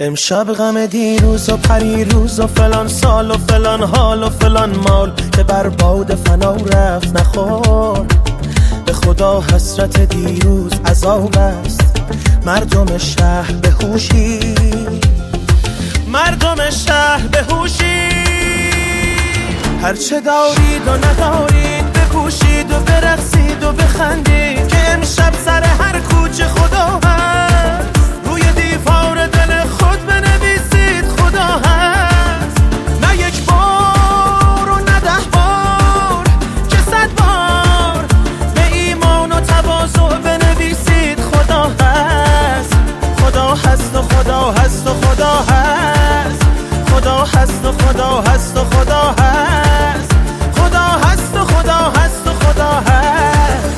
امشب غم دیروز و پریروز و فلان سال و فلان حال و فلان مال که بر باد فنا رفت نخور. به خدا حسرت دیروز عذاب است، مردم شهر به هوشی، مردم شهر به هوشی. هرچه دارید و ندارید بپوشید و برقصید و بخندید که امشب سر هر کوچه خدا هست. روی دیوار دل خود بنویسید خدا هست. نه یک بار و نه 10 بار که 100 بار به ایمان و تواضع بنویسید خدا هست. خدا هست و خدا هست و خدا هست. خدا هست و خدا هست و خدا هست. خدا هست و خدا هست و خدا هست.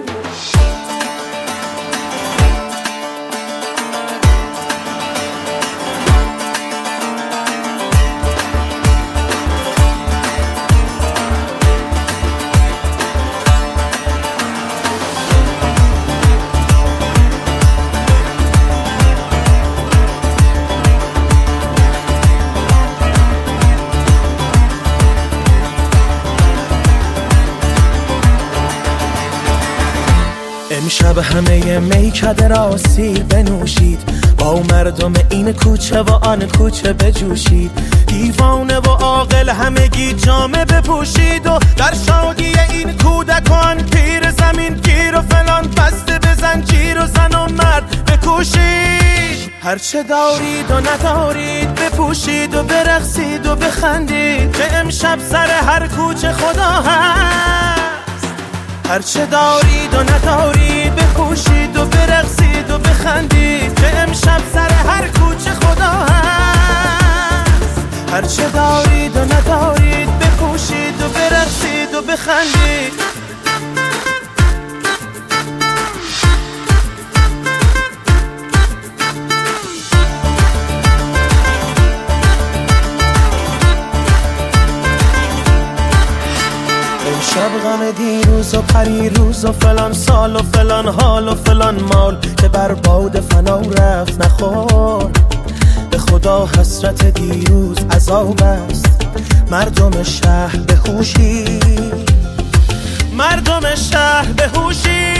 امشب همه میکده را سیر بنوشید، با مردم این کوچه و آن کوچه بجوشید. دیوانه و عاقل همگی جامه بپوشید و در شادی این کودکان پیر زمین گیر و فلان بسته به زنجیر و زن و مرد بکوشید. هرچه دارید و ندارید بپوشید و برقصید و بخندید که امشب سر هر کوچه خدا هست. هرچه دارید و ندارید بپوشید و برقصید و بخندید که امشب سر هر کوچه خدا هست. هرچه دارید و ندارید بپوشید و برقصید و بخندید. امشب غم دیروز و پریروز و فلان سال و فلان حال و فلان مال که بر باد فنا رفت نخور. به خدا حسرت دیروز عذاب است، مردم شهر به هوشی، مردم شهر به هوشی.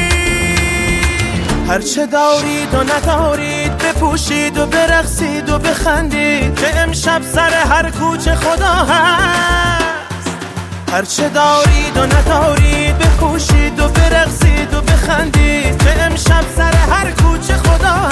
هرچه دارید و ندارید بپوشید و برقصید و بخندید که امشب سر هر کوچه خدا هست. هرچه دارید و ندارید بپوشید و برقصید و بخندید که امشب سر هر کوچه خدا